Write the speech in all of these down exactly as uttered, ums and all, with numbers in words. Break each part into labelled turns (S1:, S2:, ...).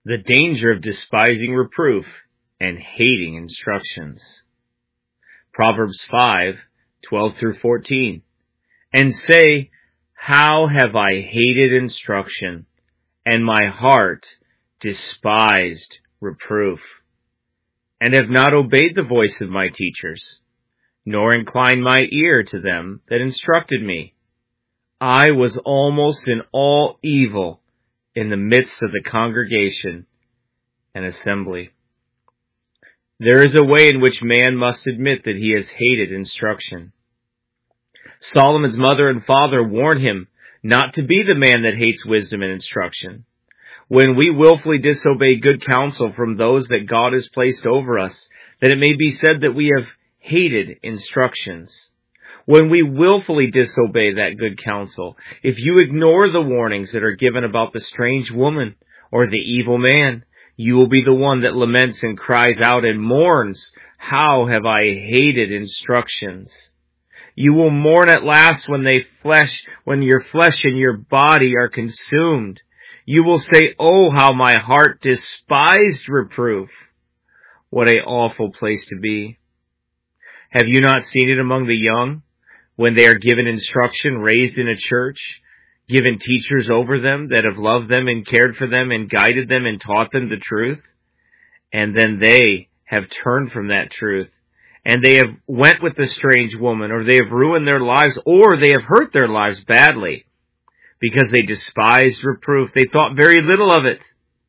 S1: The danger of despising reproof and hating instructions. Proverbs five, twelve through fourteen. And say, how have I hated instruction, and my heart despised reproof, and have not obeyed the voice of my teachers, nor inclined my ear to them that instructed me. I was almost in all evil in the midst of the congregation and assembly. There is a way in which man must admit that he has hated instruction. Solomon's mother and father warned him not to be the man that hates wisdom and instruction. When we willfully disobey good counsel from those that God has placed over us, that it may be said that we have hated instructions. When we willfully disobey that good counsel, if you ignore the warnings that are given about the strange woman or the evil man, you will be the one that laments and cries out and mourns, how have I hated instructions? You will mourn at last when they flesh, when your flesh and your body are consumed. You will say, oh, how my heart despised reproof. What a awful place to be. Have you not seen it among the young? When they are given instruction, raised in a church, given teachers over them that have loved them and cared for them and guided them and taught them the truth, and then they have turned from that truth, and they have went with the strange woman, or they have ruined their lives, or they have hurt their lives badly, because they despised reproof. They thought very little of it.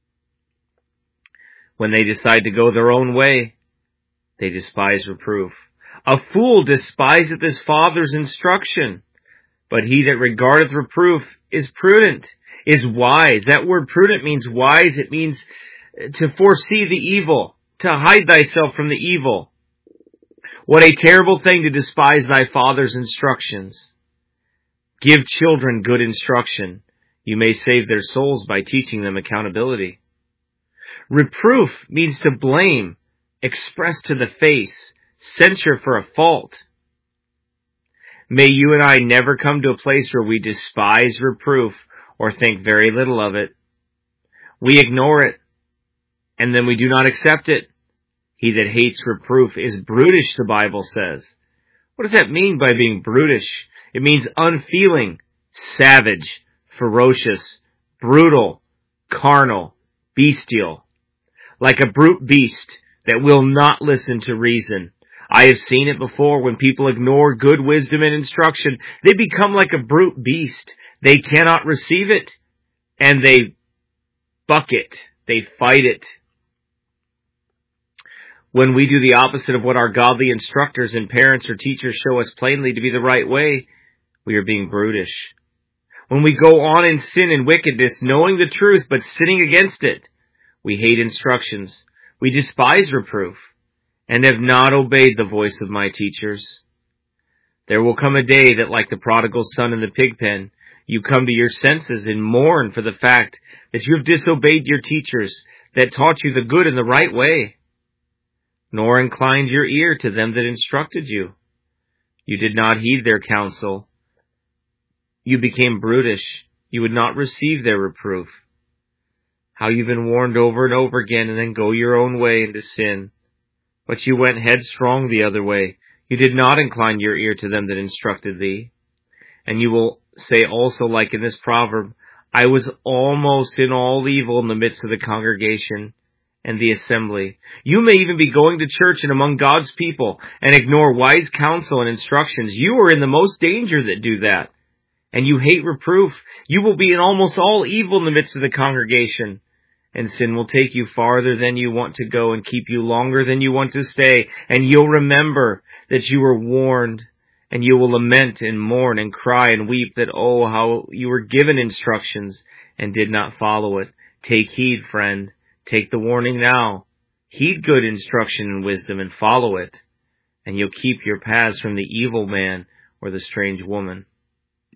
S1: When they decide to go their own way, they despise reproof. A fool despiseth his father's instruction, but he that regardeth reproof is prudent, is wise. That word prudent means wise. It means to foresee the evil, to hide thyself from the evil. What a terrible thing to despise thy father's instructions. Give children good instruction. You may save their souls by teaching them accountability. Reproof means to blame, express to the face, censure for a fault. May you and I never come to a place where we despise reproof or think very little of it. We ignore it, and then we do not accept it. He that hates reproof is brutish, the Bible says. What does that mean by being brutish? It means unfeeling, savage, ferocious, brutal, carnal, bestial. Like a brute beast that will not listen to reason. I have seen it before when people ignore good wisdom and instruction. They become like a brute beast. They cannot receive it, and they buck it. They fight it. When we do the opposite of what our godly instructors and parents or teachers show us plainly to be the right way, we are being brutish. When we go on in sin and wickedness, knowing the truth but sinning against it, we hate instructions. We despise reproof, and have not obeyed the voice of my teachers. There will come a day that, like the prodigal son in the pig pen, you come to your senses and mourn for the fact that you have disobeyed your teachers that taught you the good and the right way, nor inclined your ear to them that instructed you. You did not heed their counsel. You became brutish. You would not receive their reproof. How you've been warned over and over again and then go your own way into sin. But you went headstrong the other way. You did not incline your ear to them that instructed thee. And you will say also, like in this proverb, I was almost in all evil in the midst of the congregation and the assembly. You may even be going to church and among God's people and ignore wise counsel and instructions. You are in the most danger that do that. And you hate reproof. You will be in almost all evil in the midst of the congregation. And sin will take you farther than you want to go and keep you longer than you want to stay. And you'll remember that you were warned. And you will lament and mourn and cry and weep that, oh, how you were given instructions and did not follow it. Take heed, friend. Take the warning now. Heed good instruction and wisdom and follow it. And you'll keep your paths from the evil man or the strange woman.